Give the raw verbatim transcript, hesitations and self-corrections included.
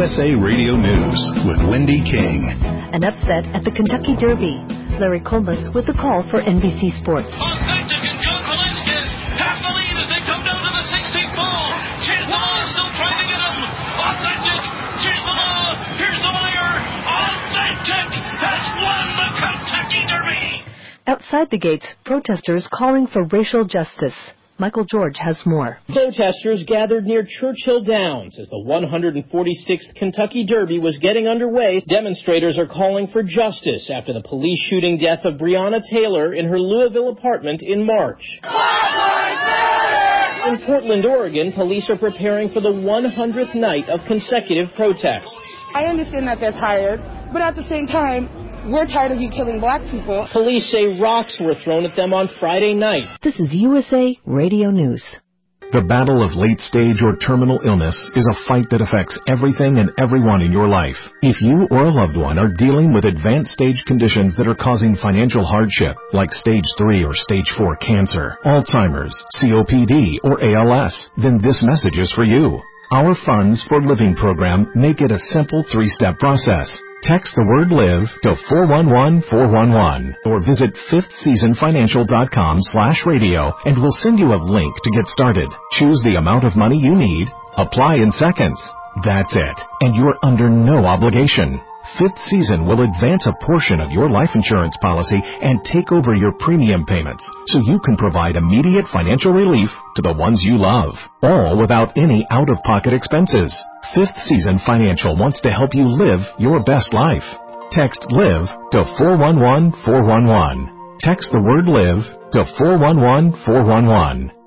S A Radio News with Wendy King. An upset at the Kentucky Derby. Larry Colmus with the call for N B C Sports. Authentic and John Velasquez have the lead as they come down to the sixteenth ball. Chisholm still trying to get him. Authentic. Chisholm. Here's the wire. Authentic has won the Kentucky Derby. Outside the gates, protesters calling for racial justice. Michael George has more. Protesters gathered near Churchill Downs as the one hundred forty-sixth Kentucky Derby was getting underway. Demonstrators are calling for justice after the police shooting death of Breonna Taylor in her Louisville apartment in March. In Portland, Oregon, police are preparing for the one hundredth night of consecutive protests. I understand that they're tired, but at the same time, we're tired of you killing black people. Police say rocks were thrown at them on Friday night. This is U S A Radio News. The battle of late-stage or terminal illness is a fight that affects everything and everyone in your life. If you or a loved one are dealing with advanced stage conditions that are causing financial hardship, like stage three or stage four cancer, Alzheimer's, C O P D, or A L S, then this message is for you. Our Funds for Living program make it a simple three-step process. Text the word LIVE to four one one four one one or visit fifth season financial dot com slash radio and we'll send you a link to get started. Choose the amount of money you need. Apply in seconds. That's it. And you're under no obligation. Fifth Season will advance a portion of your life insurance policy and take over your premium payments so you can provide immediate financial relief to the ones you love, all without any out-of-pocket expenses. Fifth Season Financial wants to help you live your best life. Text LIVE to four one one four one one. Text the word LIVE to four one one four one one.